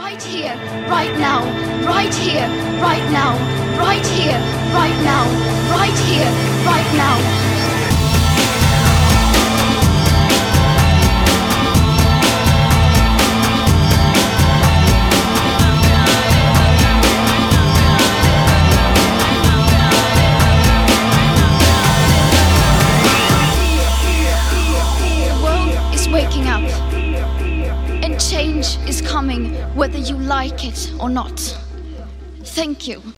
Right here, right now, right here, right now, right here, right now, right here, right now. Waking up, and change is coming whether you like it or not. Thank you.